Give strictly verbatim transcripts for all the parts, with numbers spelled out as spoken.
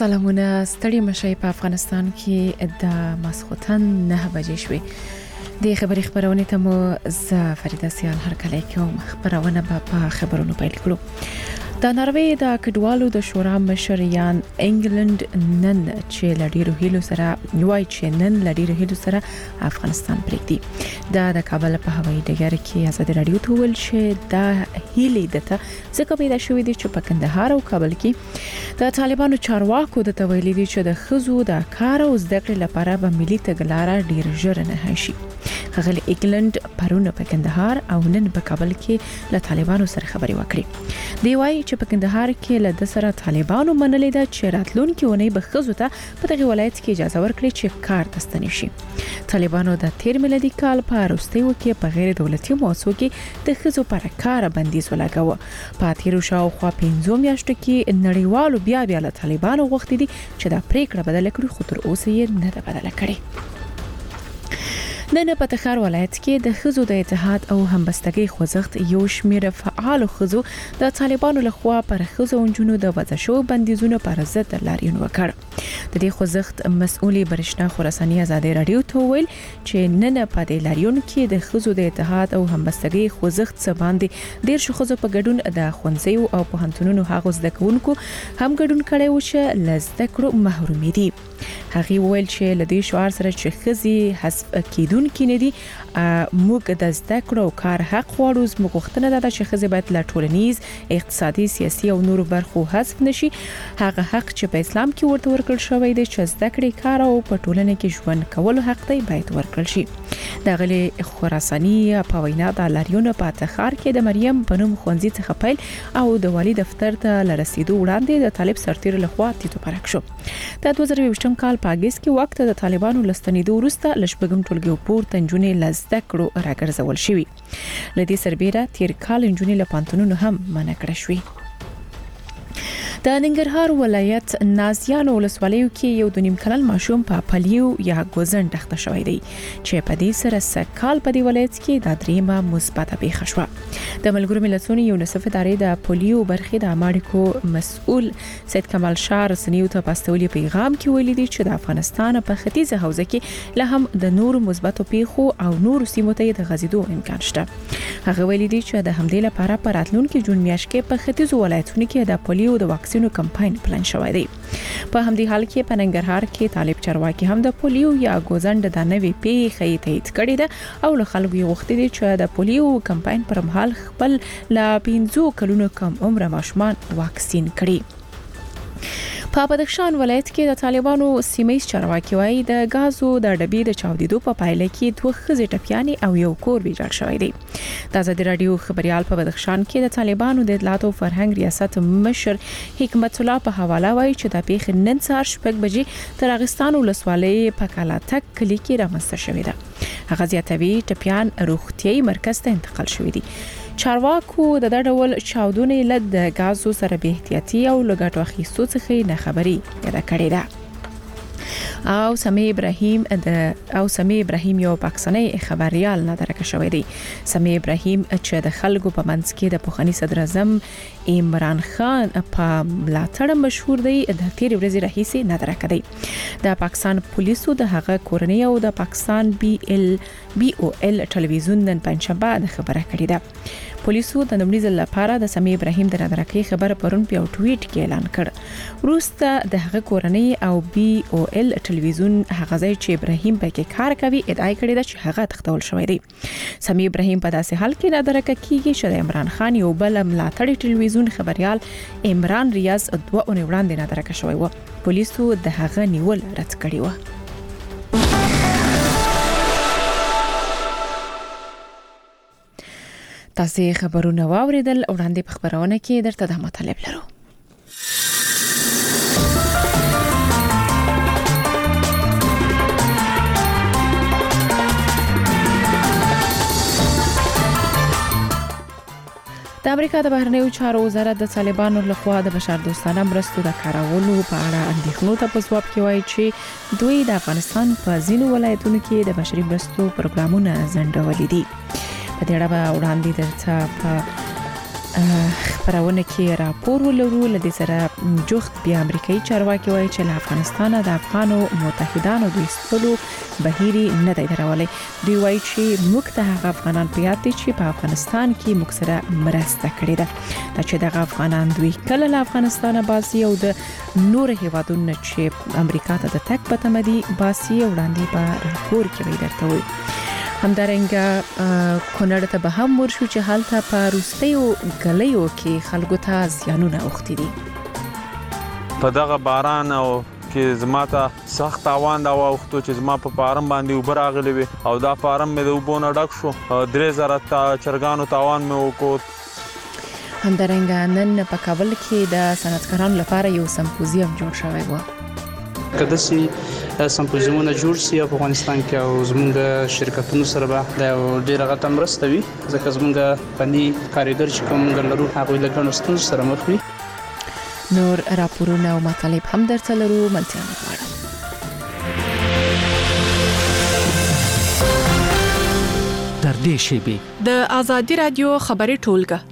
سلامونه ستړي مشي په افغانستان کې د ماسخوتن نه بجې شوې د خبري خبرونه ته مو ز فریده سیال هر کله کوم خبرونه په خبرونو پیل کړو د ناروې د کډوالو د شورا مشریان انګلند نن چې لډیرو هیلو سره وای چې نن لډیرو هیلو سره افغانستان پریږدي دا د کابل په هوایي ډګر کې آزاد رادیو ته ویل چې دا هیلې دته ځکه پیدا شوې دي چې په کندهار او کابل کې د طالبانو چارواکو د تویلې دي چې د خزو د کار او زده کړې لپاره به ملي تګلارې ډیر ژر نه شي غل انګلند پرونه په کندهار او نن په کابل کې له طالبانو سره خبري وکړي دی وای چې په کندهار کې له د سره طالبانو منلې ده چې راتلونکي ونی به خزو ته په دغه ولایت کې اجازه ورکړي چې کار تستنی شي طالبانو د تیر میلادي کال په وروستیو کې په غیر دولتي موسسو کې د خزو پر کار بندیز ولګاوه په تیرو شاوخوا پنځه میاشتو کې نړیوالو بیا بیا له طالبانو غوښتي دي چې دا پریکړه بدل کړي خو تر اوسه یې نه ده بدل کړې نن په تخار ولایت کې د خزو د اتحاد او همبستګۍ خوځښت یو شمېر فعال خزو د طالبانو لخوا پر خزو انجونو د وضع شو بندیزونو پر ضد لاریون وکړ د دې خوځښت مسؤلې برښنا خراساني آزاد رادیو ته ویل چې نن په دې لاریون کې د خزو د اتحاد او همبستګۍ خوځښت څخه باندې ډیر شو خزو په ګډون د خونځیو او پوهنتونونو هغه زده کوونکو هم ګډون کړي و چې لزده کړو محرومي دي هغه ویل چې لدی شعار سره چې خزي حسب کېدون کې نه دي موږ د زده کړو کار حق غواړو زموږ غوښتنه ده چې خزي باید له ټولنیز اقتصادي سیاسي او نورو برخو حذف نشي هغه حق چې په اسلام کې ورته ورکړل شوی دی چې زده کړې کار او په ټولنه کې ژوند کول حق دی باید ورکړل شي د غلي خراساني په وینا د لاریون په تخار کې د مریم بنوم خونځي څخه پیل او د والي دفتر ته لرسیدو وړاندې د طالب سرتیر لخوا تیتو پرک شو د دوه زره یوولسم کال په اگست کې وخت د طالبانو لستنیدو وروسته لشبګم ټولګي پور تنجونې لزده کړو راګرځول شوی لدی سربېره تیر کال انجونې له پانتونونو هم منع کړې شوې د ننګرهار ولایت نازیان ولسوالیو کې یو د نیم کلن ماشوم په پلیو یا ګوزن تخته شوی دی چې په دې سره سکهال په دې ولایت کې د دریمه مثبته پیښه شوه د ملګرو ملتونو یونیسف ادارې د پلیو برخې د امریکو مسؤل سید کمال شاه رسنیو ته پاستولي پیغام کې ویلي دي چې د افغانستان په ختیځه حوزه کې له هم د نورو مثبتو پیښو او نورو سیمو ته د غزیدو امکان شته هغه ویلي دي چې د همدې لپاره په راتلونکي جون میاشت کې په ختیځو ولایتونو کې د پلیو د واکسینو کمپاین پلان شوی دی په همدې حال کې په ننګرهار کې طالب چارواکي هم د پولیو یا ګوزند د نوې پیښې تایید کړی ده او له خلکو غوښتي دي چې د پولیو کمپاین پر مهال خپل لا پنځه کلونو کم عمر ماشومان واکسین کړي په بدخشان ولایت کې د طالبانو سیمایي چارواکي وايي د غازو د ډبې د چاودیدو په پایله کې دوه خزې ټپيانې او یو کور ویجاړ شوی دی د آزاد رادیو خبريال په بدخشان کې د طالبانو د اطلاعات او فرهنګ ریاست مشر حکمت الله په حواله وايي چې د پیښ نن سهار شپږ بجې تر اغستان ولسوالۍ په کالاتک کلی کې رامنځته شوې ده هغه زیاتوي ټپيان روغتيایي مرکز ته انتقال شوی دي چارواکو د د ډول چاودنې لد د غازو سره به احتیاطي او لګټو اخیستو څخه نه خبري یاده کړې ده او سمی ابراهیم د او سمی ابراهیم یو پاکستاني خبريال نه درکه شوی دی سمی ابراهیم چې د خلکو په منځ کې د پوخني صدر اعظم عمران خان په ملاتړ مشهور دی د تیر ورځې راهیسي نه درکه دی د پاکستان پولیسو د هغه کورنۍ او د پاکستان بي ال بي او ال ټلویزیون نن پنځشنبه د خبره کړې ده پولیسو د نومړي ځل لپاره د سمی ابراهیم د نادرکې خبر پرون په ټویټ کې اعلان کړ وروسته د هغه کورنۍ او بي او ال ټلویزیون هغه ځای چې ابراهیم پکې کار کوي ادعا کړې ده چې هغه تختول شوی دی سمی ابراهیم په داسې حال کې نادرکه کیږي چې د عمران خان یو بل ملاتړي ټلویزیون خبريال عمران ریاض دوه اونۍ وړاندې نادرکه شوی و پولیسو د هغه نیول رد کړی و تاسو خبرونه واوریدل وړاندې په خبرونه کې درته د مطلب لرو د امریکا د بهرنیو چارو وزارت د طالبانو لخوا د بشر دوستانه مرستو د کارولو په اړه اندېښنو ته په ځواب کې وایي چې دوی د افغانستان په ځینو ولایتونو کې د بشري مرستو پروګرامونه ځنډولي دي په دې اړه وړاندې درته په خبرونه کې راپور ولرو. لدې سره جوخت بیا امریکایي چارواکي وایي چې له افغانستان د افغانو متحدانو د ایستلو بهیري نه دی درولای. دوی وایي چې موږ ته هغه افغانان په یاد دي چې په افغانستان کې موږ سره مرسته کړې ده. دا چې دغه افغانان دوی کله له افغانستان باسي او د نور هیوادونو چې امریکا ته د تک په تمدي باسي وړاندې په راپور کې وایي درته وایي. همدارنګه کونړ ته به هم ورشو چې حالت په روستیو غلیو کې خلکو ته زیانونه اوختي دي. په دغه باران او کې زما ته سخت تاوان دا وختو چې زما په فارم باندې وبر راغلی وي او دا فارم مې د وبونه ډک شو. درې زره تا چرګانو تاوان مې وکړ. همدارنګه نن په کابل کې د صنعتکارانو لپاره یو سمپوزیم جوړ شوی و. کله چې سمپوزیمونه جوړ شي په افغانستان کې او زموږ شرکتونو سره به د ډیره غټه مرسته وي ځکه زموږ فني کاریګر چې کوم لرو هغه له ګڼو ستونزو سره مخ وي. نور راپورونه او مطالب هم درته لرو. ملتیا غواړم. در دې شیبه د آزادي رادیو خبري ټولګه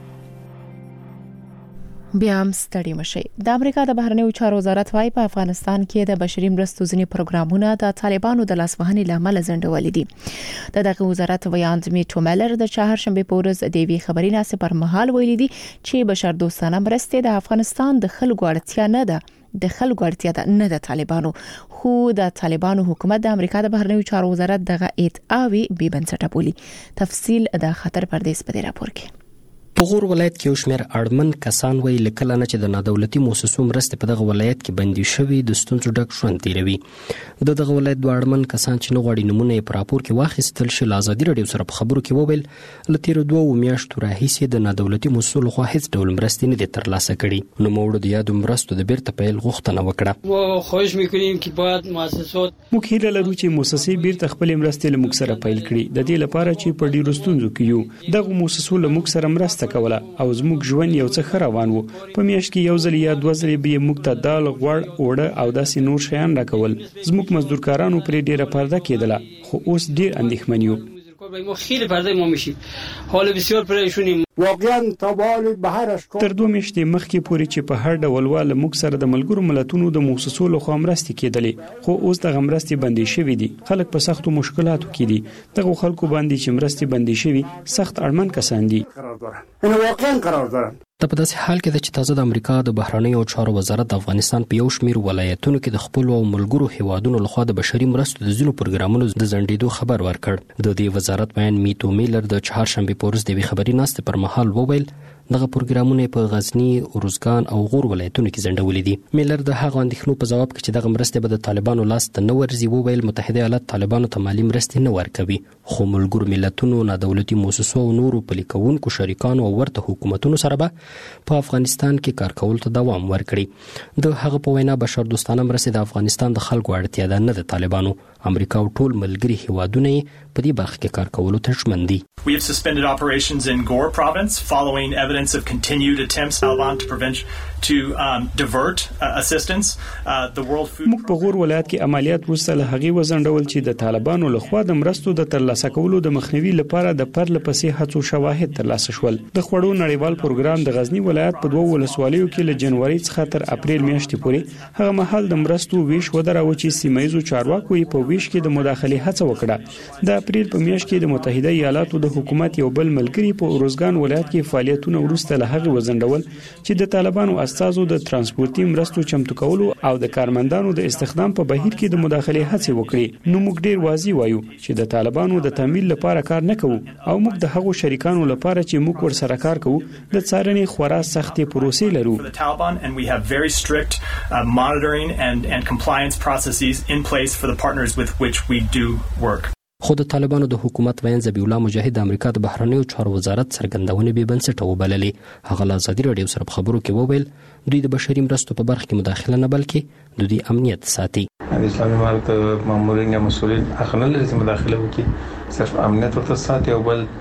بیا هم ستړي مشي. د امریکا د بهرنیو چارو وزارت وايي په افغانستان کې د بشري مرستو ځینې پروګرامونه د طالبانو د لاسوهنې لامل ځنډول دي. د دغه وزارت ویاند میټو میلر د چهارشنبه په ورځ د وی خبري ناسې پر مهال ویلي دي چې بشر دوستانه مرستې د افغانستان د خلکو اړتیا نه ده د خلکو اړتیا ده نه د طالبانو. خو د طالبانو حکومت د امریکا د بهرنیو چارو وزارت دغه ادعاوی بې بنسټه بولي. تفصیل د خطر پردیس په راپور کې. په غور ولایت کې یو شمېر اړمن کسان وایي لکه نه چې د نادولتي مؤسسو مرستې په دغه ولایت کې بندي شوي د ستونزو ډک ژوند تیروي. د دغه ولایت دوه اړمن کسان چې نه غواړي نمونه یې په راپور کې واخیستل شي له ازادي راډیو سره په خبرو کې وویل له تیرو دوه میاشتو راهیسې د نادولتي مؤسسو لخوا هیڅ ډول مرستې نه دي ترلاسه کړي. نوموړو د یادو مرستو د بیرته پیل غوښتنه وکړه. خواهش می‌کنیم که باید مؤسسات موږ هیله لرو چې مؤسسې بیرته خپل مرستې له موږ سره پیل کړي د دې لپاره چې په ډیرو ستونزو کې یو دغه مؤسسو له موږ سره مرسته کوله او زموږ ژوند یو څه ښه روان وو. په میاشت کې یو ځل یا دوه ځلې به موږ ته دال غوړ اوړه او داسې نور شیان راکول. زموږ مزدورکارانو پر ډیره پرده کېدله خو اوس ډیر اندېښمن یو. ما خیلی پرده ما میشیم حال بسیار پریشونیم. واقعا تابال بهرش تر دوه میاشتې مخکې پورې چې په هر ډول واله موږ سره د ملګرو ملتونو د مؤسسو له خوا مرستې کېدلې خو اوس دغه مرستې بندې شوې دي. خلک په سختو مشکلاتو کې دي. دغه خلکو باندې چې مرستې بندې شوې سخت اړمن کسان دي. نو واقعا قرار دارن. د په داسې حال کې د چې تازه د امریکا د بهرنیو چارو وزارت د افغانستان په یو شمېر ولایتونو کې د خپل او ملګرو هیوادونو لخوا د بشري مرستو د ځینو پروګرامونو د ځنډېدو خبر ورکړ. د دې وزارت بیان میټو میلر د چهارشنبه په ورځ د خبري ناستې پر مهال وویل دغه پروګرامونه په غزنی، اروزګان او غور ولایتونو کې ځنډولې دي. میلر د هغه اندېښنو په ځواب کې چې دغه مرستې به د طالبانو لاس ته نه ورځي وویل متحده ایالات طالبانو ته مالی مرستې نه ورکوي خو ملګرو ملتونو، نادولتي مؤسسو او نورو پلي کوونکو شریکانو او ورته حکومتونو سره به په افغانستان کې کار کول ته دوام ورکړي. د هغه په وینا بشر دوستانه مرستې د افغانستان د خلکو اړتیا ده نه د طالبانو. امریکا او ټول ملګري هیوادونه په دې برخه کې کار کولو ته ژمن دي. We have suspended operations in Gore province following evidence of continued attempts by Taliban to prevent to um, divert uh, assistance. Uh, the World Food موږ په غور ولایت کې عملیات وروسته له هغې وځنډول چې د طالبانو لخوا د مرستو د ترلاسه کولو د مخنیوي لپاره د پرله پسې هڅو شواهد ترلاسه شول. د خوړو نړیوال پروګرام د غزنی ولایت په دوه ولسوالیو کې له جنوري څخه تر اپریل میاشتې پورې هغه مهال د مرستو ویش ودراوه چې سیمایي چارواکو یې په ویش کې د مداخلې هڅه وکړه. د اپریل په میاشت کې د متحده ایالاتو د حکومت یو بل ملګری په اروزګان ولایت کې فعالیتونه وروسته له هغه وځنډول چې د طالبانو استازو د ترانسپورتي مرستو چمتو کولو او د کارمندانو د استخدام په بهیر کې د مداخلې هڅه وکړي. نو موږ ډیر واضح وایو چې د طالبانو د تمویل لپاره کار نه کوو او موږ د هغو شریکانو لپاره چې موږ ورسره کار کوو د څارنې خورا سختې پروسې لرو. and we have very strict uh, monitoring and and compliance processes in place for the partners with which we do work. خو د طالبانو د حکومت وین ذبیح الله مجاهد د امریکا د بهرنیو چارو وزارت څرګندونې به بنسټ وبللې. هغه له ازادي راډیو سره په خبرو کې وویل دوی د بشري مرستو په برخه کې مداخله نه بلکې د دوی امنیت ساتي. د اسلامي امارت مامورین یا مسؤلین حق نه لري چې مداخله وکړي، صرف امنیت ورته ساتي او بل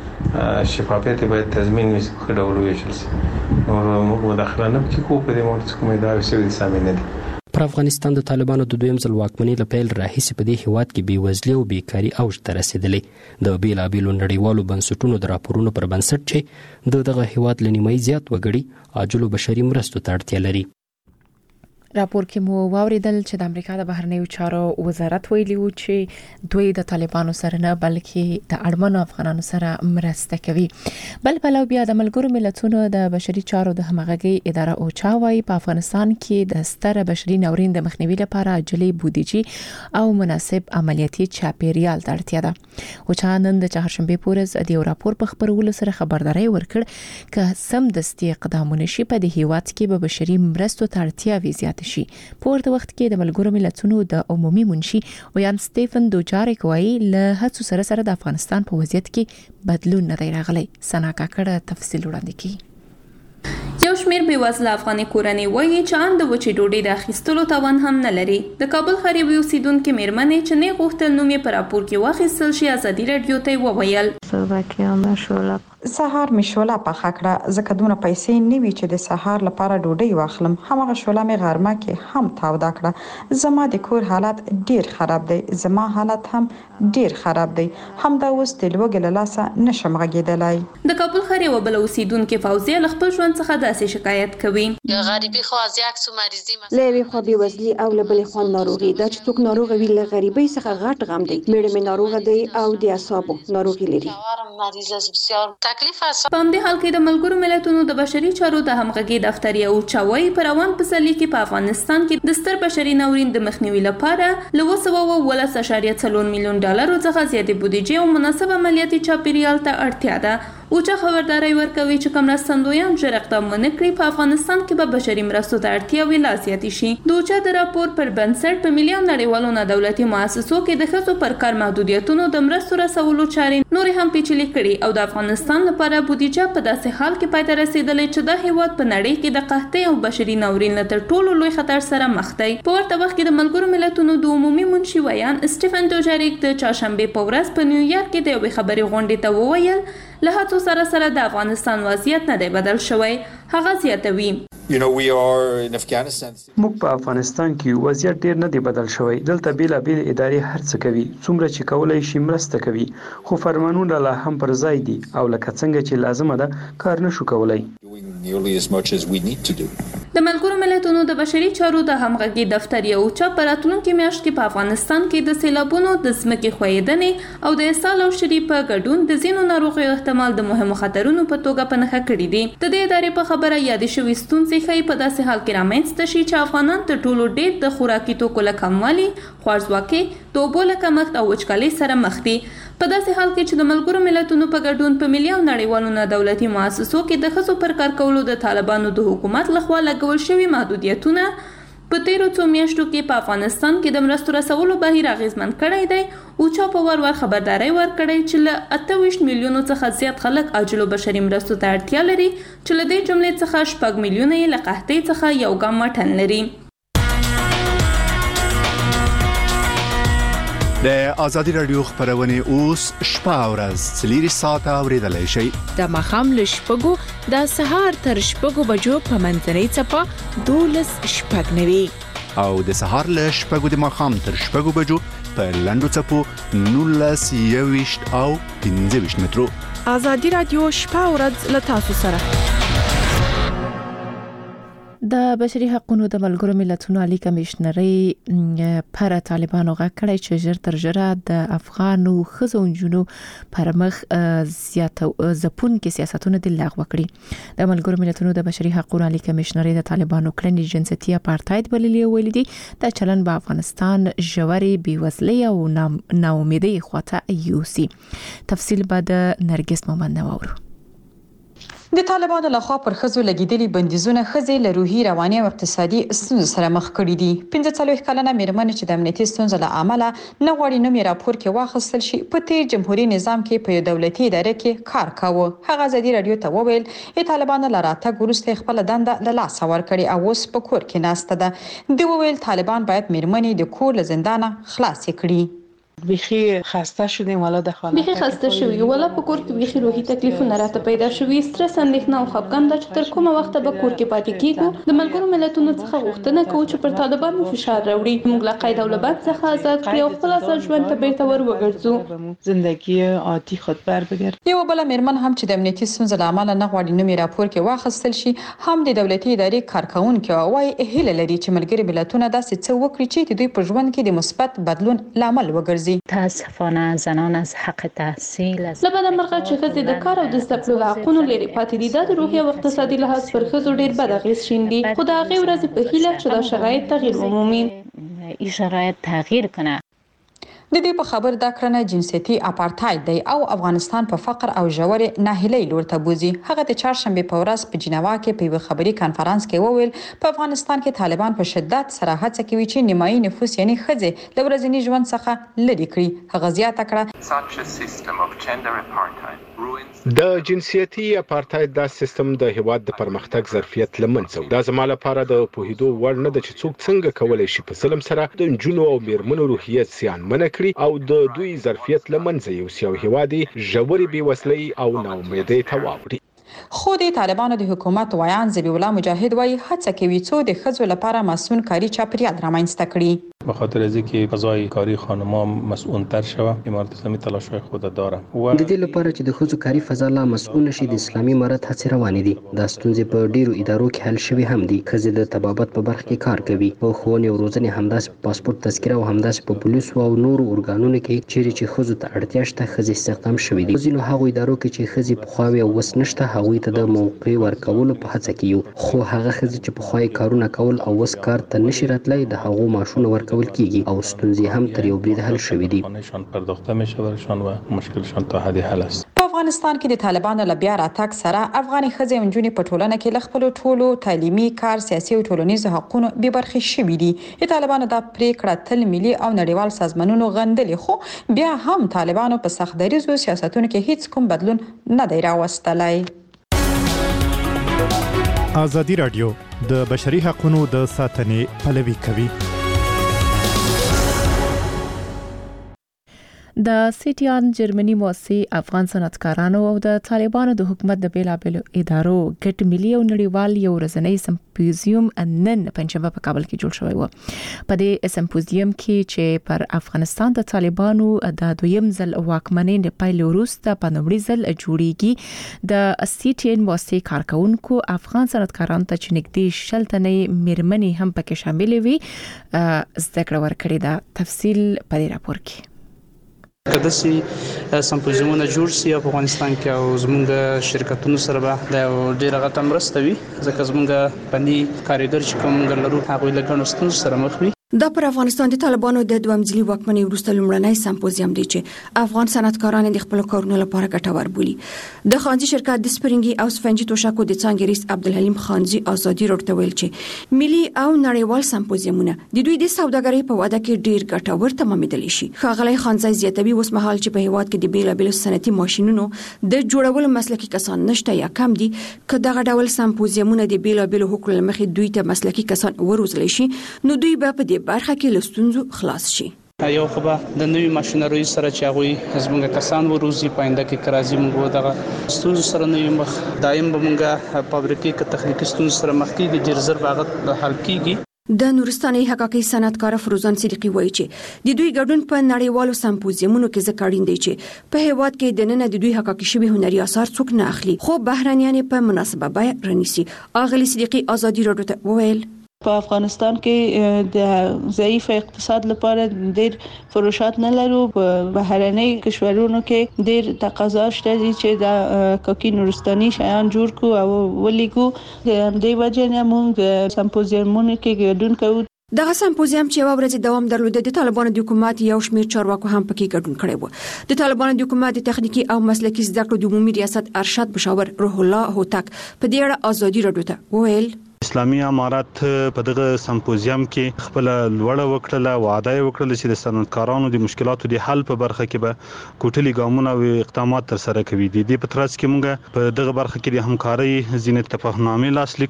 شفافیت باید تضمین وي چې ډول ویشل شي. نو مداخله نه کوي په دې موضوع کې کومه ادعا وسوي سامي نه دي. پر افغانستان د طالبانو د دویم ځل واکمنۍ له پیل راهیسې په دې هیواد کې بېوزلي او بیکاري اوج ته رسېدلې. د بېلابېلو نړیوالو بنسټونو د راپورونو پر بنسټ چې د دغه هیواد له نیمایي زیات وګړي عاجلو بشري مرستو ته اړتیا لري. راپور کې مو واوریدل چې د امریکا د بهرنیو چارو وزارت ویلي و چې دوی د طالبانو سره نه بلکې د اړمنو افغانانو سره مرسته کوي. بل بل بیا د ملګرو ملتونو د بشري چارو د همغږي اداره اوچا وايي په افغانستان کې د ستر بشري ناورین د مخنیوي لپاره عاجلي بودیجه او مناسب عملیاتي چاپیریال ته اړتیا ده. اوچا نن د چهارشنبه پورې د یو راپور په خبرولو سره خبرداري ورکړ چې سم دستي اقدامونه شي په دې هیواد کې به بشري مرستو ته اړتیا وي شي. په ورته وخت کې د ملګرو ملتونو د عمومي منشي ویان سټيفن دوجاریک وایي له هڅو سره سره د افغانستان په وضعیت کې بدلون نه دی راغلی. سنا کاکړه تفصیل وړاندې کوي. یو شمیر بېوزله افغاني کورنۍ وایي چې ان د وچې ډوډۍ د اخیستلو توان هم نه لري. د کابل ښار یوې اوسیدونکې مېرمنې چې نه غوښتل نوم یې په راپور کې واخیستل شي ازادي راډیو ته وویل سهار می شوله پخه کړه زکه دونه پیسې نیوي چې د سهار لپاره ډوډۍ واخلم. همغه شوله می غرمه کې هم تاوده کړه. زما د کور حالت ډیر خراب دی. زما حالت هم ډیر خراب دی. هم دا اوس د لوګل لاسه نشم غږیدلای. د کابل ښار یو بل اوسیدونکو فوزیه ل خپل ژوند څخه داسې شکایت کوي. غریبي خو ازیاک سو مریضي لوي خو به وزلي او له بل خو ناروغي دا چې څوک ناروغ وي له غریبي څخه غټ غم دی. مېړه می ناروغ دی او د اعصابو ناروغي لري. تکلیف په همدې حال کې د ملګرو ملتونو د بشري چارو د همغږي دفتر یو چاوي پر روان پسلي کې په افغانستان کې د ستر بشري ناورین د مخنیوي لپاره له وسو او ولس اشاریه څلور میلیون ډالر څخه زیاتې بودیجه او مناسب عملیاتي چاپیریال ته اړتیا ده. اوچا خبرداري ورکوي چې کوم مرستندویان ژر اقدام ونه کړي په افغانستان کې به بشري مرستو ته اړتیا وي لا زیاتې شي. د اوچا د راپور پر بنسټ په مليون نړیوالو نه دولتي مؤسسو کې د ښځو پر کار محدودیتونو د مرستو رسولو چارې نور هم پیچلې کړي او د افغانستان لپاره بودیجه په داسې حال کې پای ته رسیدلې چې د هیواد په نړۍ کې د قحطۍ او بشري ناورین له تر ټولو لوی خطر سره مخ دی. په ورته وخت کې د ملګرو ملتونو د عمومي منشي ویان سټيفن دوجاریک د چهارشنبه په ورځ په نیویارک کې د یوې خبري غونډې ته وویل له هڅو سره سره د افغانستان وضعیت نه دی بدل شوی. هغه زیاتوي You know, we are in Afghanistan. موږ په افغانستان کې وضعیت ډیر نه دی بدل شوی. دلته بیلابېل ادارې هر څه کوي څومره چې کولای شي مرسته کوي خو فرمانونه لا هم پر ځای دي او لکه څنګه چې لازمه ده کار نشو کولای. Nearly as much as we need to do. د ملګرو ملتونو د بشري چارو د همغږي دفتر یو چا په راتلونکي میاشت کې په افغانستان کې د سیلابونو د ځمکې ښویېدنې او د اسهال او شری په ګډون د ځینو ناروغیو احتمال د مهمو خطرونو په توګه په نښه کړي دي. د دې ادارې په خبره یادې شوې ستونزې ښایي په داسې حال کې رامنځته شي چې افغانان تر ټولو ډېر د خوراکي توکو له کموالي، خوارځواکۍ، د اوبو له کمښت او وچکالۍ سره مخ دي. په داسې حال کې چې د ملګرو ملتونو په ګډون په ملي او نړیوالو نه دولتي مؤسسو کې د ښځو پر کار کولو د طالبانو د حکومت لخوا لګول شوي محدودیتونه په تیرو څو میاشتو کې په افغانستان کې د مرستو رسولو بهیر اغیزمن کړی دی. اوچا په ور ور خبرداري ورکړی چې له اته ویشت میلیونو څخه زیات خلک عاجلو بشري مرستو ته اړتیا لري چې له دې جملې څخه شپږ میلیونه یې له قحطۍ څخه یو ګام مټن لري. د آزادي رادیو خبرونه اوس شپه او ورځ څلور ساعته اوریدلای شئ. د مخام له شپږو د سهار تر شپږو بجو په منځنۍ څپه دولس شپږ نوي او د سهار له شپږو د مخام تر شپږو بجو په لنډو څپو نولس یويشت او پنځه ویشت مترو. آزادي رادیو شپه او ورځ له تاسو سره. د بشري حقوقو د ملګرو ملتونو عالی کمشنري پر طالبانو غږ کړی چې ژر تر ژره د افغانو ښځو او نجونو پر مخ زیاتو ځپونکي سیاستونه د لغوه کړي. د ملګرو ملتونو د بشري حقوقو عالی کمشنري د طالبانو کړنې جنسيتي اپارټاید بللې ویل دي د چلن په افغانستان ژورې بیوزلۍ او ناامیدۍ خواته یوسي. تفصیل به د نرګس مومند نوورو. د طالبانو لخوا پر ښځو لګیدلي بندیزونه ښځې له روحي، رواني او اقتصادي ستونزو سره مخ کړي دي. پنځه څلوېښت کلنه مېرمن چې د امنیتي ستونزو له امله نه غواړي نوم یې راپور کې واخیستل شي په تیر جمهوریت نظام کې په یو دولتي اداره کې کار کاوه. هغه ازادي رادیو ته وویل چې طالبانو له راتګ وروسته خپل دنده له لاسه ورکړې او اوس په کور کې ناسته ده. دوی وویل طالبان باید مېرمنې د کور له زندانه خلاصې کړي. بيخي خسته شدیم والا د خانه بيخي خسته شوی ولا په کور کې بيخي روحي تکلیفونه راته پیدا شوي سترس اندېښنه او خپګان د تر کومه وخت به کور کې پاتې کیږو د ملګرو ملتونو څخه غوښتنه کوو چې پر طالبانو فشار راوړي موږ له قید او لبند څخه آزاد کړي او خپل اصل ژوند ته بیرته ور وګرځو زندگی عادي خود بر بگرد یو بل مېرمن هم چې د امنیتي ستونزو له امله نه غواړي نومي راپور کې واخیستل شي هم د دولتي ادارې کارکونکو وايي هیله لري چې ملګري ملتونه داسې څه وکړي چې د دوی په ژوند کې د مثبت بدلون لامل وګرځي. متاسفانه زنان از حق تحصیل از لبد مرغه چې ښځې د کار او د زده کړو له حقونو لرې پاتې دي دا د روحي او اقتصادي لحاظ پر ښځو ډېر بد اغېز شیندي خو د هغې ورځې په هیله چې دا شرایط تغییر ومومي این شرایط تغییر کنه. د دې په خبر دا کړنه جنسيتي اپارټاید دی او افغانستان په فقر او ژورې ناهیلۍ لور ته بوزي. هغه د چهارشنبه په ورځ په جنیوا کې په یو خبري کانفرنس کې وویل په افغانستان کې طالبان په شدت سره هڅه کوي چې نیمایي نفوس یعنی ښځې له ورځني ژوند څخه لرې کړي. هغه زیاته کړه د جنسيتي اپارټاید دا سیستم د هیواد د پرمختګ ظرفیت لمنځه دا زما لپاره د پوهیدو وړ نه ده چې څوک څنګه کولای شي په ظلم سره د جنونو او میرمنو روحیت زیانمن کړي او د دوی ظرفیت لمنځه یوسي او هیواد ژورې بېوزلۍ او ناامیدۍ ته واوړي. خو د طالبانو د حکومت وایان ذبیح الله مجاهد وایي هڅه کوي څو د ښځو لپاره مسؤل کاري چاپیریال رامنځته کړي. به خاطر از اینکه فضای کاری خانم‌ها مسئول‌تر شوه امارات اسلامی تلاش‌های خود داره و د دې لپاره چې د ښځو کاري فضا لا مسؤل شي د اسلامي امارت هڅې روانې دي. دا ستونزې په ډیرو ادارو کې حل شوي هم دي. ښځې د طبابت په برخه کې کار کوي په ښوونې او روزنې همداسې په پاسپورت تذکره او همداسې په پولیسو او نورو ارګانونو کې چیرې چې ښځو ته اړتیا شته ښځې استخدام شوي دي. ځینو هغو ادارو کې چې ښځې پخوا او اوس نشته هغوی ته د موقع ورکولو په هڅه کې یو خو هغه ښځې چې پخوا یې کارونه کول او اوس کار ته نشي راتلی د هغو معاشونه ورکول کیږي او ستونزې هم تر یو برید حل شوې دي. پرداخته میشه برشان و مشکلشان تا حد حل است. په افغانستان کې د طالبانو له بیا راتګ سره افغاني ښځې او نجونې په ټولنه کې له خپلو ټولو تعلیمي کار سیاسي او ټولنیزو حقونو بې برخې شوي دي. د طالبانو دا پریکړه تل ملي او نړیوال سازمانونو غندلې خو بیا هم طالبانو په سخت دریزو سیاستونو کې هیڅ کوم بدلون نه دی راوستلی. ازادي راډیو د بشري حقوقو د ساتنې پلوي کوي. د سیټیان جرمني موسسې افغان صنعتکارانو او د طالبانو د حکومت د بیلابېلو ادارو ګډ ملي او نړیوال یو ورځنی سمپوزیوم نن پنځمبه په کابل کې جوړ شوی و. په دې سمپوزیوم کې چې پر افغانستان د طالبانو د دویم ځل واکمنۍ د پیل وروسته په لومړي ځل جوړیږي د سیټیان موسسې کارکونکو افغان صنعتکارانو ته چې نږدې شل تنې میرمنې هم پکې شامل وي زده کړه ورکړې ده. تفصیل په دې راپور کې. کله چې سمپوزیومونه جوړ شي په افغانستان کې او زموږ شرکتونو سره به د ډیره غټه مرسته وي ځکه زموږ پني کاریګر چې کوم لرو هغه له ګڼو ستونزو سره مخ وي. دا پر افغانستان د طالبانو د دویم ځلي واکمنۍ وروسته لومړنی سمپوزیوم دی چې افغان صنعتکاران د خپل کارونو لپاره ګټور بولي. د خانزي شرکت د سپرینګي او سفنجي توشکو د څنګه رئیس عبدالحلیم خانزي ازادي راډیو ویل چې ملي او نړیوال سمپوزیومونه د دوی د سوداګرۍ په وده کې ډیر ګټور تمامېدل شي. ښاغلی خانزي زیاتوي اوس مهال چې په هیواد کې د بیلابېلو صنعتي ماشينونو د جوړولو مسلکي کسان نشته یا کم دي که دغه ډول سمپوزیومونه د بیلابېلو حقوقو لمخې دوی ته مسلکي کسان وروزل شي نو دوی به په برخه کې لستونزو خلاص شي. یو خو به د نوې ماشينري سره چې هغه زموږ کسان وروزي پاینده کې کرازي موږ دغه ستونزو سره نه مخ دایم به موږ فابریکې کې تخنیکی ستونزو سره مخ کېږي ډیر زر باغت حل کېږي. د نورستاني حقاقي صنعتکار فروزان صدیقي وایي چې د دوی ګډون په نړیوالو سمپوزیومونو کې ځکه اړین دی چې په هیواد کې د نن د دوی حقاقي شوی هنري اثار څوک نه اخلي خو بهرانيان په مناسبه بیه رنيسي. اغلی صدیقي ازادي راډیو ته ویل په افغانستان کې د ضعیف اقتصاد لپاره ډېر فروشات نه لرو. په بهرنۍ کشورونو کې ډېر تقاضا شته چې د کوکی نورستاني شیان جوړ کو او ولیکو. د دې وجه نه موږ سمپوزیومونو کې ګډون کوو. دغه سمپوزیوم چې وورځ دوام درلود د طالبانو د حکومت یو شمېر چارواکو هم پکې ګډون کړی و. د طالبانو د حکومت د تخنیکی او مسلکي زده کړو د عمومي ریاست ارشد مشاور روح الله هوتک په دې اړه ازادي راډیو ته ویل اسلامي امارات په دغه سمپوزیوم کې خپل لوړه وکړه وعده وکړه چې د صنعتکارانو د مشکلاتو د حل په برخه کې به کوټلي ګامونه او اقدامات تر سره کوي. د دې په ترڅ کې موږ په دغه برخه کې د همکارۍ ځینې تفاهمنامې لاسلیک کړلې.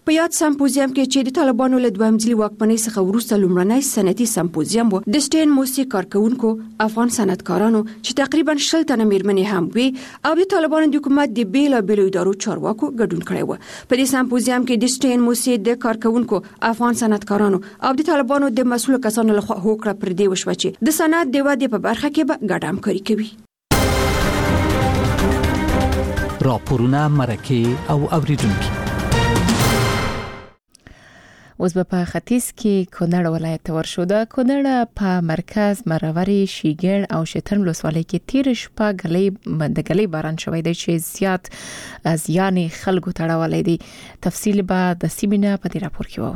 په یاد سمپوزیم کې چې د طالبانو له دویم ځلي واکمنۍ څخه وروسته لومړنی صنعتي سمپوزیم و د سټین موسیقي کارکونکو افغان صنعتکارانو چې تقریبا شل تنه میرمنې هم وي او د طالبانو د حکومت د بیلابیلو ادارو چارواکو ګډون کړی و. په دې سمپوزیم کې د سټین موسیقي د کارکونکو افغان صنعتکارانو او د طالبانو د مسؤل کسانو لخوا هوکړه پر دې وشوه چې د صنعت د ودې په برخه کې به ګډه همکاري کوي. راپورونه مرکه او اوریدونکو. اوس به په ختیځ کې کونړ ولایت ته ورشو. د کونړ په مرکز مروري شیګړ او شترن ولسوالۍ کې تیر شپه غلې د غلې باران شوی دی چې زیات زیان خلکو ته اړولی دی. تفصیل به د سیمینه په دې راپور کې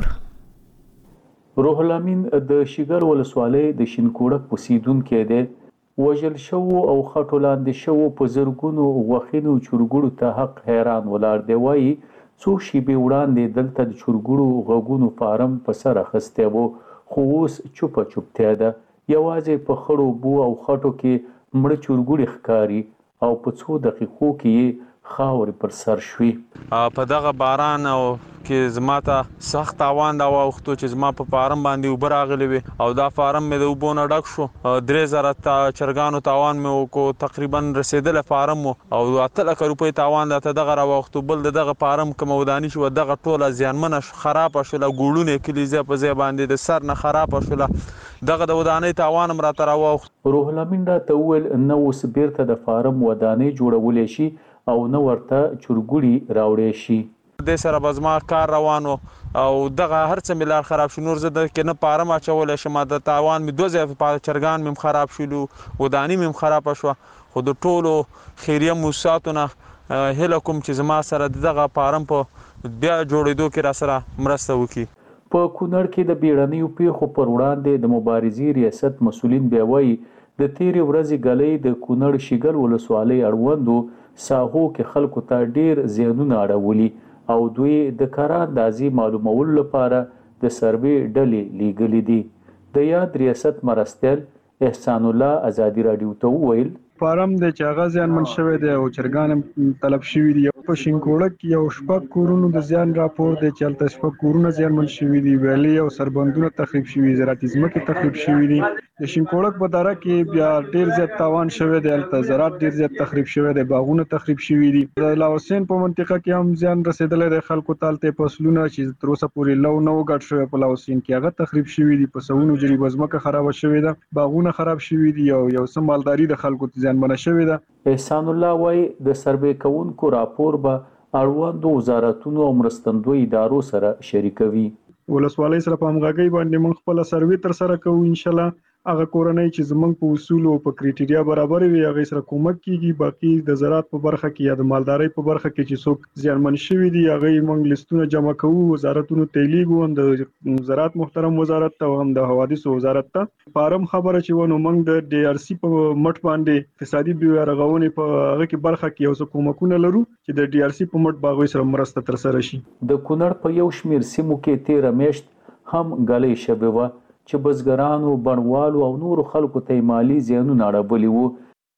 وورو. روح الامین د شیګړ ولسوالۍ د شینکوړک اوسیدونکو دی. وژل شو او خټو لاندې شو په زرګونو غوښینو چورګړو ته حق حیران ولاړ دی. وایي څو شیبې وړاندې دلته د چورګړو غوګونو فارم په سر اخیستی و، خو اوس چوپه چوپتیا ده. یوازې په خړو بو او خټو کې مړه چورګړي ښکاري او په څو دقیقو کې یې خاورې پر سر شوي. په دغه باران او کې زما ته سخت تاوان دا واوښتو چې زما په فارم باندې اوبه راغلې وې او دا فارم مې د اوبو نه ډک شو. درې زره چرګانو تاوان مې وکړو، تقریبا رسېدلی فارم و او اته لکه روپۍ تاوان راته دغه راواوښتو. بل د دغه فارم کومه وداني چې وه دغه ټوله زیانمنه خرابه شوله، ګوړونه یې کلي ځای په ځای باندې د سر نه خرابه شوله. دغه د ودانۍ تاوان هم راته راواوښت. روح الامین راته وویل نه اوس بیرته د فارم ودانۍ جوړولی شي او نه ورته چورګړي راوړی شي. دې سره به زما کار روان و او دغه هر څه مې لار خراب شو. نور زه دلته نه پارم اچولی شم، د تاوان مې دوه ځایه چرګان مې هم خراب شولو، وداني مې هم خرابه شوه. خو د ټولو خیریه موسساتو نه هیله کوم چې زما سره دغه فارم په بیا جوړېدو کې را سره مرسته وکړي. په کونړ کې د بیړنیو پیښو پر وړاندې د مبارزې ریاست مسؤلین بیا وایي د تیرې ورځې ګلۍ د کونړ شیګل ولسوالۍ اړوندو ساحو کې خلکو ته ډیر زیانونه اړولي او دوی د کار اندازې معلومولو لپاره د سروې ډلې لیږلي دي. د یاد ریاست مرستیال احسان الله ازادي راډیو ته وویل فارم د چاغه زیانمن شوی دی او چرګان طلب شوی دی. په شینکوړک کې یو شپږ کورونو د زیان راپور دی چې هلته شپږ کورونه زیانمن شوي دي، ویلې او سربندونه تخریب شوي، زراعتي ځمکې تخریب شوي دي. د شینکوړک په دره کې بیا ډیر زیات تاوان شوی دی، هلته زراعت ډیر زیات تخریب شوی دی، باغونه تخریب شوي دي. د لاوسین په منطقه کې هم زیان رسېدلی دی خلکو ته. هلته فصلونه چې تر اوسه پورې لو نه و ګډ شوی په لاوسین کې هغه تخریب شوي دي، په سوونو جریبه ځمکه خرابه شوې ده، باغونه خراب شوي دي او یو څه مالداري د خلکو ته زیانمنه شوې ده. احسان الله وایي د سروې کوونکو راپور به اړوندو وزارتونو او مرستندوی ادارو سره شریکوي. ولسوالۍ سره په همغږۍ باندې موږ خپل سروې تر سره کوو. ان شاء الله هغه کورنۍ چې زمونږ په اصول او په کریټیریا برابر وي هغه سره کومک کیږي. باقي د زراعت په برخه کې یا د مالدارۍ په برخه کې چې څوک زیانمن شوي دي هغه موږ لیستونه جمع کوو، وزارتونو ته لیږو، هم د زراعت محترم وزارت ته او هم د حوادثو وزارت ته. فارم خبره چې ونه موږ د ډي ار سی په مټ باندې اقتصادي بیارغونې په هغه کې برخه کې یو څه کومکونه لرو چې د ډي ار سی په مټ باغوي سره مرسته تر سره شي. د کونړ په یو شمیر سیمو کې تیر میاشت هم غلې شوې وه چې بزګرانو، بڼوالو او نورو خلکو ته مالی زیانونه اړولي وو.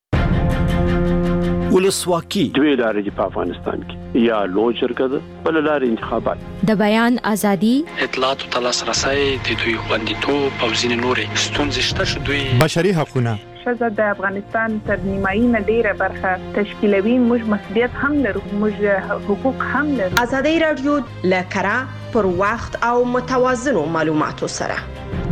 ولسواکي دوی لارې دي په افغانستان کې، یا لوی جرګه ده بل لارې انتخابات. د بیان ازادي، اطلاعات او لاسرسي د دوی خوندیتوب او ځینې نورې ستونزې شته چې دوی بشري حقوقونه ښځه د افغانستان تر نیمایي نه ډیره برخه تشکیلوي. موږ مسؤلیت هم لرو، موږ حقوق هم لرو. ازادي راډیو له کره پر وخت او متوازنو معلوماتو سره.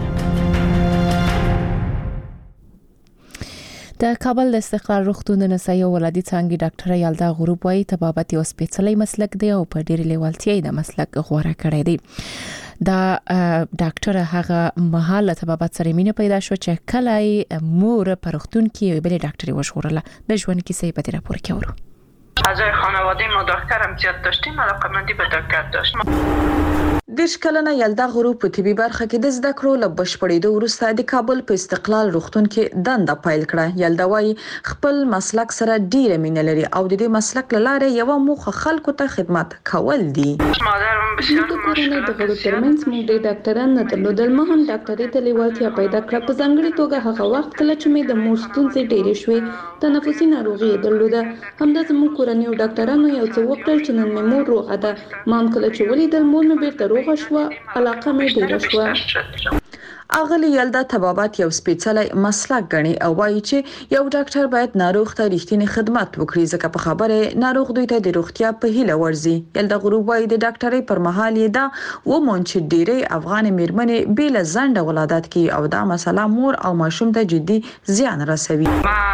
د کابل د استقلال روغتون د نسایي او ولادي څانګې ډاکټره یالدا غروب وايي طبابت یو سپېڅلی مسلک دی او په ډېرې لیوالتیا یې د مسلک غوره کړی دی. دا ډاکټره هغه مهال طبابت سره مینه پیدا شو چې کله مور په روغتون کې بل ډاکټري وشوروله. د ژوند کیسې په دې راپور کې اورو. اعضای خانواده ما دکترم زیاد داشتیم، علاقه‌مندی به دکتر داشتیم. دیش کلنه یلدا غروب په طبي برخه کې د زده کړو له بشپړېدو وروسته د کابل په استقلال روغتون کې دنده پیل کړه. یلدا وايي خپل مسلک سره ډیره مینه لري او د دې مسلک لاره یو موخه خلکو ته خدمت کول دي. مادرم بسیار مشکل د غړو ترمنځ موږ د ډاکټرانو نه درلودل، ما هم ډاکټري ته لیوالتیا پیدا کړه. په ځانګړي توګه هغه وخت کله چې مې د مور ستونزې ډېرې شوې، تنفسي ناروغي درلوده، همدا زموږ کورنیو ډاکټرانو یو څه وکړل چې نن مې مور روغه ده. ما هم کله چې ولیدل مور مې بیرته روغه شوه، علاقه مې ډیره شوه. اغلی یلدا طبابت یو سپیڅلی مسلک غني او وایي چې یو ډاکټر باید ناروغ ته رښتینی خدمت وکړي، ځکه په خبره ناروغ دوی ته د روغتیا په هیله ورزي. یلدا غروب وایي د ډاکټرۍ پر مهال یې دا ومون چې ډېرې افغان میرمنې بېله ځنډه ولادت کوي او دا مسله مور او ماشوم ته جدي زیان رسوي.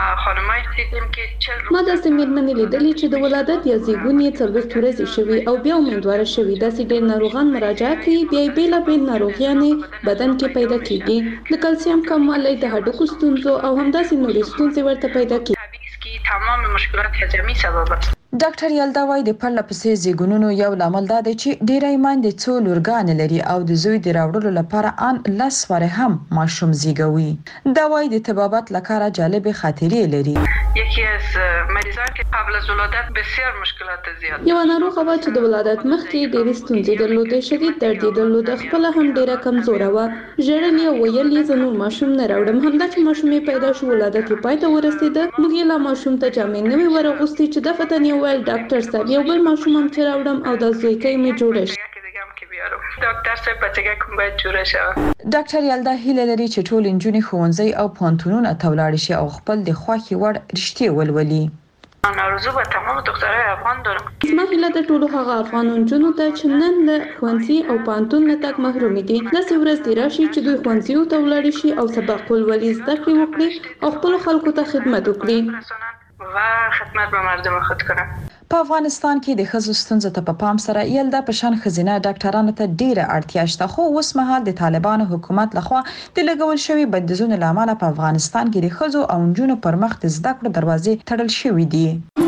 ما داسې میرمنې لیدلې چې د ولادت یا زیږون یې څلوېښت ورځې شوي او بیا امیندواره شوي. داسې ډېر ناروغان مراجعه کوي، بیا یې بېلابېل ناروغیانې بدن کې پیدا کیږي، د کلسیم کموالی، د هډوکو ستونزو او همداسې نورې ستونزې ورته پیدا کیږي. تمام مشکلات هضمي سبب است. ډاکټر یلدا وایي د پرله پسې زیږونونو یو لامل دا دی چې ډېری میندې څو لورګانې لري او د زوی د راوړلو لپاره ان لس واره هم ماشوم زیږوي. دا وایي د طبابت لپاره جالبې خاطرې لري. یکی از مریضان که قبل از ولادت بسیار مشکلات زیاد. یو ناروغه وه چې د ولادت مخکې ډېرې ستونزې درلودې، شدید درد یې درلوده، خپله هم ډېره کمزوره وه. ژړل یې او ویل یې زه نور ماشوم نه راوړم. همدا چې ماشوم یې پیدا شو، ولادت یې پای ته ورسېده. موږ یې لا ماشوم ته جامې نه وې ورغوستې چې دفتن یې وویل ډاکټر صاحب یو بل ماشوم هم چې راوړم او دا زویکۍ مې جوړه شي. ډاکټر صاحب بچګه کوم باید جوړه شي. ډاکټر یلدا هیله لري چې ټول نجونې ښوونځي او پوهنتونونه ته ولاړ شي او خپل د خوښې وړ رښتې ولولي. من آرزو به تمام دخترای افغان دارم. زما هیله د ټولو هغه افغان نجونو ته چې نن له ښوونځي او پوهنتون نه تګ محروم دي، داسې ورځ دې راشي چې دوی ښوونځیو ته ولاړ شي او سبق ولولي، زده کړې وکړي او خپلو خلکو ته خدمت وکړي و خدمت به مردم خود کنه. په افغانستان کې د ښځو ستونزو ته په پام سره یلدا په شان ښځینه ډاکټرانو ته ډیره اړتیا شته، خو اوس مهال د طالبانو حکومت لخوا د لګول شوی بندیزونو لامل په افغانستان کې د ښځو او نجونو پر مخ د زده کړو دروازې تړل شوې دي.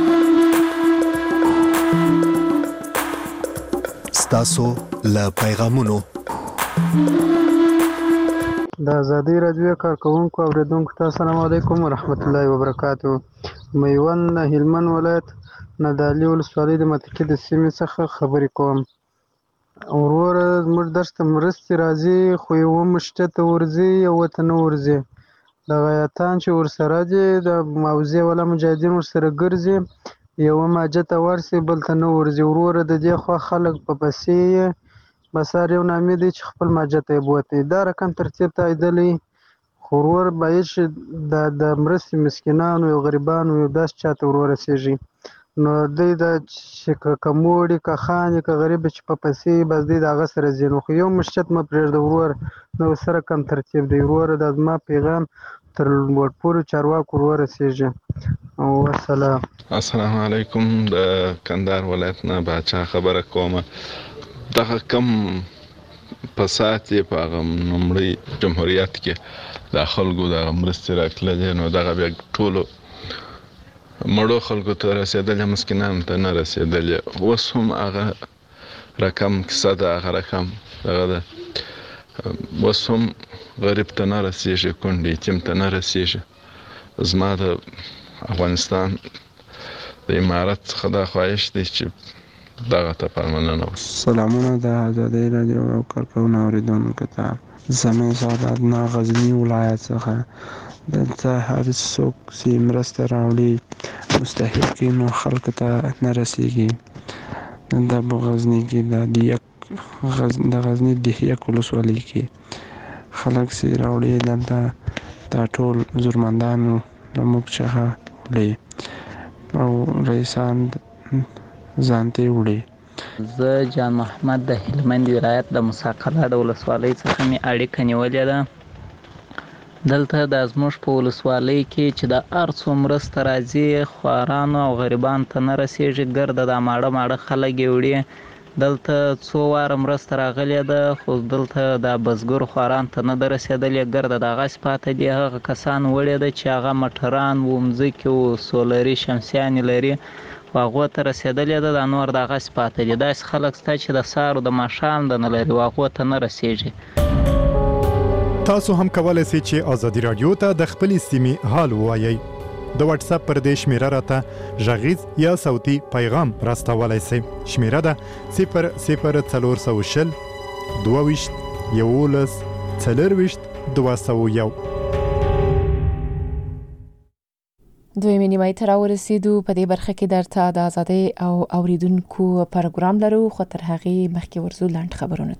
ستاسو له پیغامونو د ازادي رادیو کارکونکو اوریدونکو ته السلام علیکم ورحمت الله وبرکاتو. میوند هلمند ولایت ندالي ولسوالۍ د متکي د سیمې څخه خبرې کوم. وروره زموږ درس ته مرستې راځي خو یو مشته ته ورځي یو ته نه ورځي. د غیاتان چې ورسره دي د موضوع ولا مجاهدین ورسره ګرځي، یو ماجه ته ورسي بل ته نه ورځي. وروره د دې خو خلک په پسې بسار یو نامې دی چې خپل ماجه ته بوتي. دا رقم ترتیب ته ایدلی خو ورور باید چې د د مرستې مسکینانو یو غریبانو یو داس چاته ورور رسیږي. نو دوی د چې کموړي که خانې که غریب چې په پسې بس دوی د هغه سره ځي. نو خو یو مشچت مه پرېږده ورور، نو سره کم ترتیب دی. وروره دا زما پیغام تر لوړ پورې چارواکو ور رسیږي. والسلام. السلام علیکم. د کندهار ولایت نه باچا خبره کوم. دغه کم فساد یې په هغه لومړي جمهوریت کې د خلکو د مرستې راکړلې، نو دغه بیا ټولو مړو خلکو ته رسېدلې، مسکینانو ته نه رسېدلې. اوس هم هغه رقم کیسه ده، هغه رقم دغه ده. اوس هم غریب ته نه رسېږي، کونډې یتیم ته نه رسېږي. زما د افغانستان د امارت څخه دا خواهش دی چې دغه ته پرمننه. سلامونه د ازادي رادیو او کارکونکو اوریدونکو ته. زموږ سعادت نه غزنی ولایت څخه دلته هر څوک چې مرسته راوړي مستحقینو خلکو ته نه رسیږي. د غزنی کې د دیک غزنی د غزنی دیک ولسوالۍ کې خلک چې راوړي دلته دا ټول زورمندانو له موږ څخه وړي او رئیسان ځانته وړي. زه جان محمد د هلمند ولایت د مساقله د ولسوالۍ څخه مې اړیکه نیولې ده. دلته د زموږ په ولسوالۍ کې چې د هر څو مرسته راځي خوارانو او غریبانو ته نه رسېږي، ګرده دا ماړه ماړه خلک یې وړي. دلته څو واره مرسته راغلې ده خو دلته د بزګر خوارانو ته نه ده رسېدلې، ګرده د هغسې پاته دي. هغه کسان وړي ده چې هغه مټران و، مځکې و، سولري شمسیانې لري، خو هغو ته رسېدلې ده. دا نور د هغسې پاته دي. داسې خلک شته چې د سهار د ماښام د نه لري او هغو ته نه رسېږي. تاسو هم کولی شئ چې ازادي رادیو ته د خپلې سیمې حال ووایئ. د واتس اپ پر دې شمیره راته غږیز یا صوتي پیغام راستولی شئ. شمیره ده صفر صفر څلور سوه شل دوه ویشت یولس څلور ویشت دوه سوه یو. دوی نیمه تر ورسېدو په دې برخه کې درته د ازادي او اوریدونکو پروګرام لرو خو تر هغه مخکې ورزو لاند خبرونه